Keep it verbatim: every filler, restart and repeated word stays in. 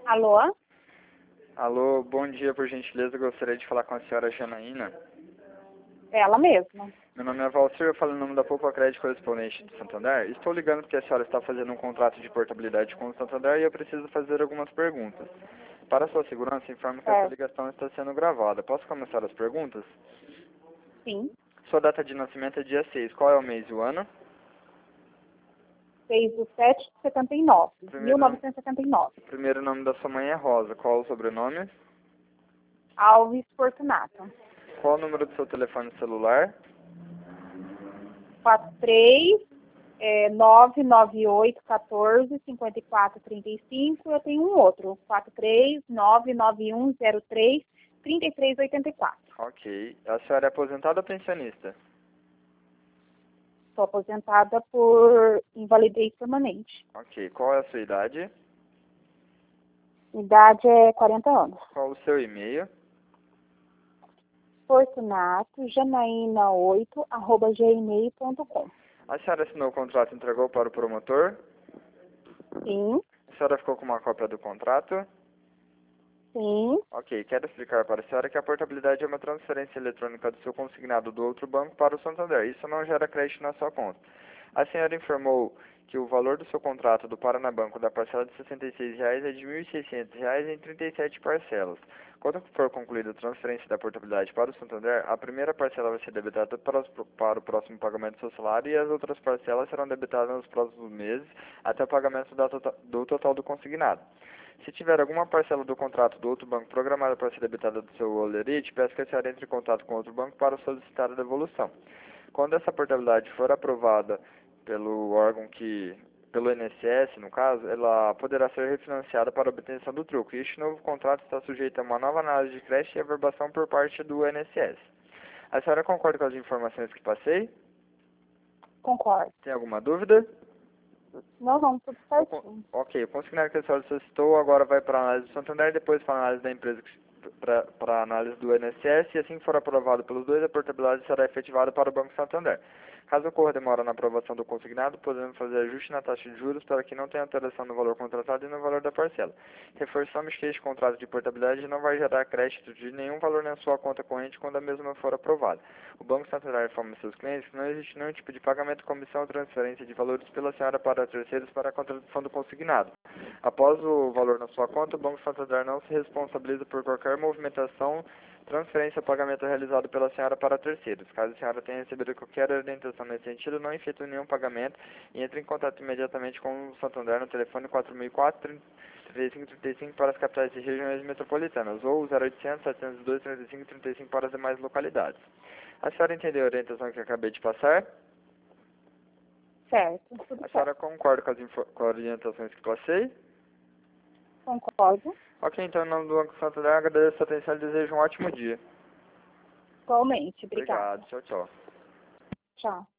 Alô? Alô, bom dia, por gentileza, eu gostaria de falar com a senhora Janaína. Ela mesma. Meu nome é Valcir, eu falo em nome da Poupa Crédito Correspondente do Santander. Estou ligando porque a senhora está fazendo um contrato de portabilidade com o Santander e eu preciso fazer algumas perguntas. Para sua segurança, informo que É. essa ligação está sendo gravada. Posso começar as perguntas? Sim. Sua data de nascimento é dia seis. Qual é o mês e o ano? seis do sete de setenta e nove. Primeiro, mil novecentos e setenta e nove. o primeiro nome da sua mãe é Rosa. Qual o sobrenome? Alves Fortunato. Qual o número do seu telefone celular? quatro três é, nove nove oito um quatro cinco quatro três cinco. Eu tenho um outro. quatro três nove nove um zero três três três oito quatro. Ok. A senhora é aposentada ou pensionista? Estou aposentada por invalidez permanente. Ok. Qual é a sua idade? Idade é quarenta anos. Qual o seu e-mail? Fortunato Janaína oito arroba gmail ponto com. A senhora assinou o contrato e entregou para o promotor? Sim, A senhora ficou com uma cópia do contrato? sim. Ok. Quero explicar para a senhora que a portabilidade é uma transferência eletrônica do seu consignado do outro banco para o Santander. Isso não gera crédito na sua conta. A senhora informou que o valor do seu contrato do Paranabanco da parcela de sessenta e seis reais é de mil e seiscentos reais em trinta e sete parcelas. Quando for concluída a transferência da portabilidade para o Santander, a primeira parcela vai ser debitada para, os, para o próximo pagamento do seu salário e as outras parcelas serão debitadas nos próximos meses até o pagamento da tota, do total do consignado. Se tiver alguma parcela do contrato do outro banco programada para ser debitada do seu holerite, peço que a senhora entre em contato com outro banco para solicitar a devolução. Quando essa portabilidade for aprovada pelo órgão que, pelo I N S S, no caso, ela poderá ser refinanciada para obtenção do truque. Este novo contrato está sujeito a uma nova análise de crédito e averbação por parte do I N S S. A senhora concorda com as informações que passei? Concordo. Tem alguma dúvida? Não, não, tudo O con- certinho. Ok, o consignado que a senhora solicitou agora vai para a análise do Santander, depois para a análise da empresa, para a análise do I N S S, e assim que for aprovado pelos dois, a portabilidade será efetivada para o Banco Santander. Caso ocorra demora na aprovação do consignado, podemos fazer ajuste na taxa de juros para que não tenha alteração no valor contratado e no valor da parcela. Reforçamos que este contrato de portabilidade não vai gerar crédito de nenhum valor na sua conta corrente quando a mesma for aprovada. O Banco Santander informa seus clientes que não existe nenhum tipo de pagamento, comissão ou transferência de valores pela senhora para terceiros para a contratação do consignado. Após o valor na sua conta, o Banco Santander não se responsabiliza por qualquer movimentação, transferência ou pagamento realizado pela senhora para terceiros. Caso a senhora tenha recebido qualquer orientação nesse sentido, não efetue nenhum pagamento e entre em contato imediatamente com o Santander no telefone quatro mil e quatro, trinta e cinco trinta e cinco para as capitais e regiões metropolitanas ou zero oitocentos, setecentos e dois, trinta e cinco trinta e cinco para as demais localidades. A senhora entendeu a orientação que eu acabei de passar? Certo, tudo A certo. senhora concorda com as, info- com as orientações que passei? Concordo. Ok, então em nome do Banco Santander, agradeço a sua atenção e desejo um ótimo dia. Igualmente. Obrigada. Obrigado, tchau, tchau. Tchau.